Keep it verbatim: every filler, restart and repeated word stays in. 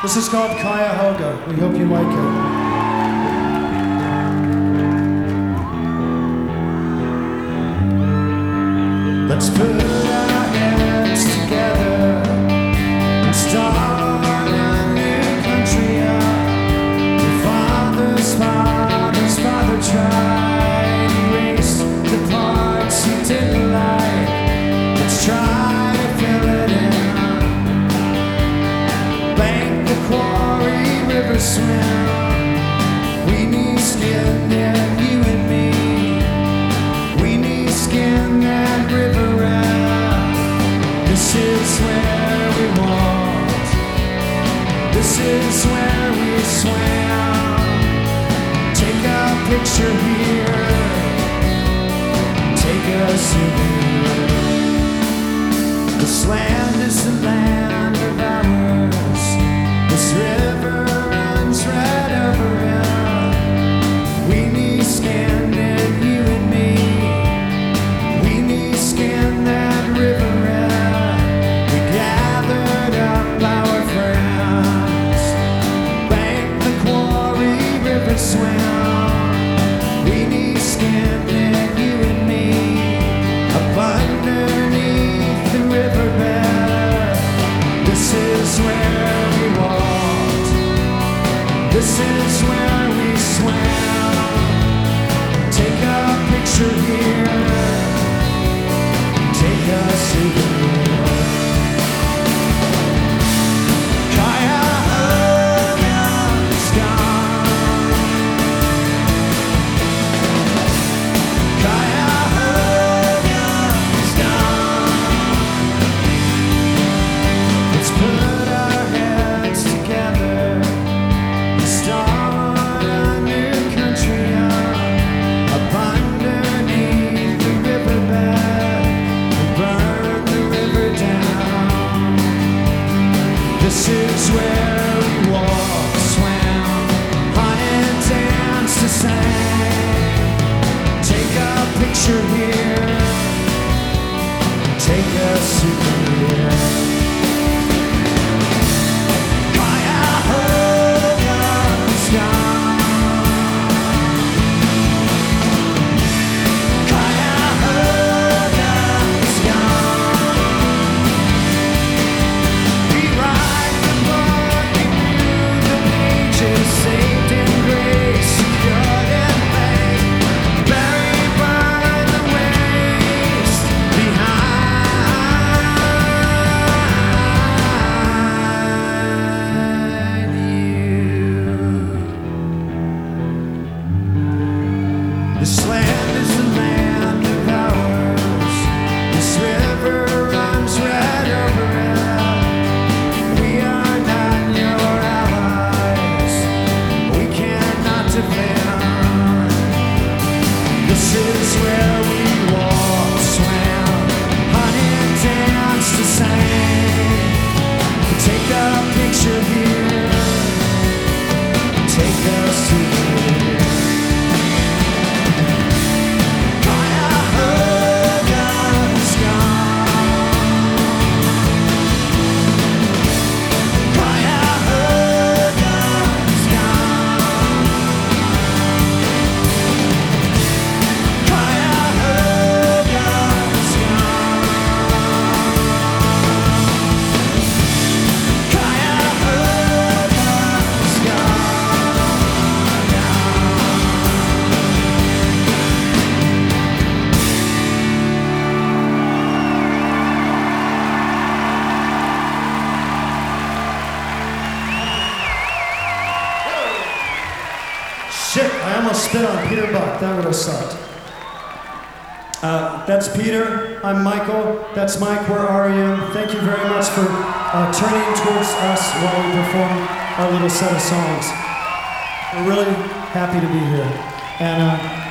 This is called Cuyahoga. We hope you like it. Let's put our heads together and start a new country up. Your father's father's father tried to erase the parts he didn't like. Let's try to fill it in. Bank the quarry, river swim. We need skin that you and me. We need skin that river. This is where we walk. This is where we swam. Take a picture here. Take a souvenir. This land is the land of ours. This river runs right over it. We need skin and you and me. We need skin that river. Swim. We need skin and you and me up underneath the riverbed. This is where we walked. This is where we swam. Take a picture here. Take a souvenir. This is where we walked, swam, hunted, danced, and sang. Take a picture here. Take a souvenir. This land is the land of ours. This river runs right over it. We are not your allies. We cannot defend. This is where we walked, swam, hunted, danced, and sang. Take a picture here. Take a souvenir. Shit, I almost spit on Peter Buck. That would have sucked. Uh, that's Peter. I'm Michael. That's Mike. We're R E M. Thank you very much for uh, turning towards us while we perform our little set of songs. We're really happy to be here. And uh,